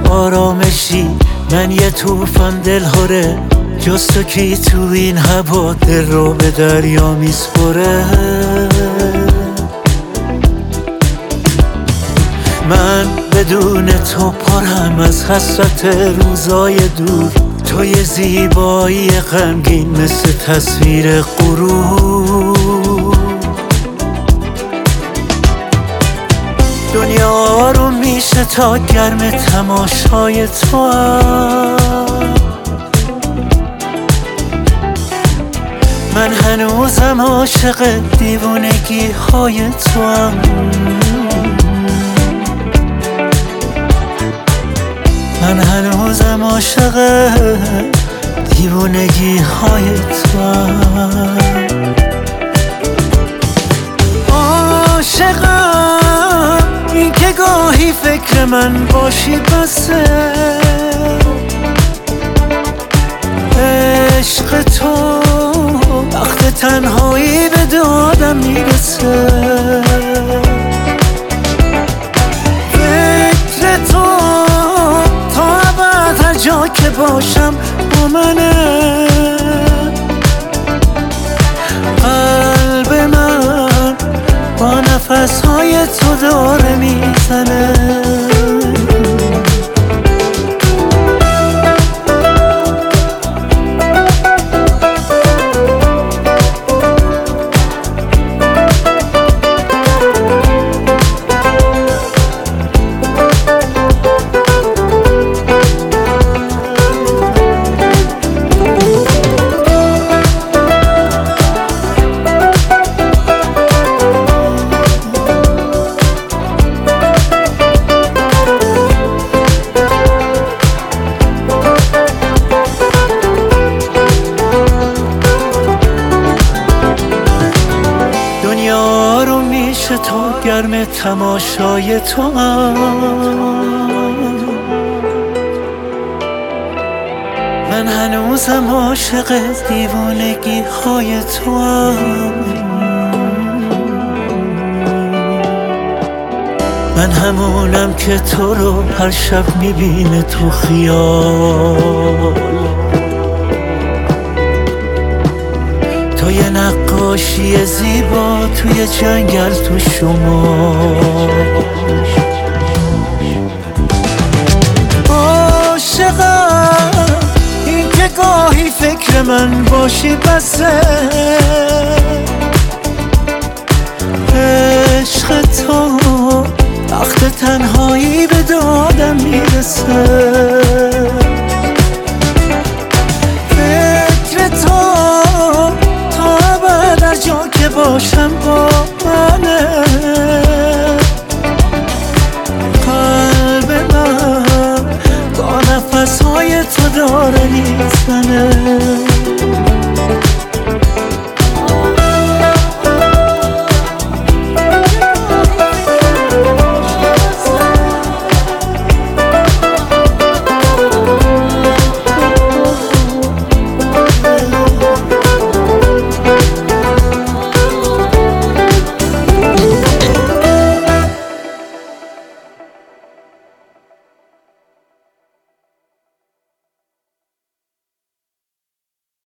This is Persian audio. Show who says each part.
Speaker 1: آرامشی، من یه طوفان دلهوره، جز تو کی تو این هوا دل رو به دریا میسپره. من بدون تو پرم از حسرت روزای دور، توی زیبایی غمگین مثل تصویر غرور. دنیا رو میشه تا گرم تماشای تو هم. من هنوزم عاشق دیوونگی های تو هم. من هنوزم عاشق دیوونگی های تو هم. عاشقم این که گاهی فکر من باشی بسه، عشق تو وقت تنهایی به دادم میرسه. فکر تو تا ابد هر جا که باشم با منه. قلب من با نفسهای تو داره میزنه. دنیا رو میشه تا گرم تماشای تو هم. من هنوزم عاشق دیوانگی های تو هم. من همونم که تو رو هر شب میبینه تو خیال. تو یه نقاشی زیبا توی جنگل تو شمال. عاشقم این که گاهی فکر من باشی بسه، عشق تو وقت تنهایی به دادم میرسه. فکر تو تا ابد هر جا که باشم با منه. قلب من با نفسهای تو داره میزنه.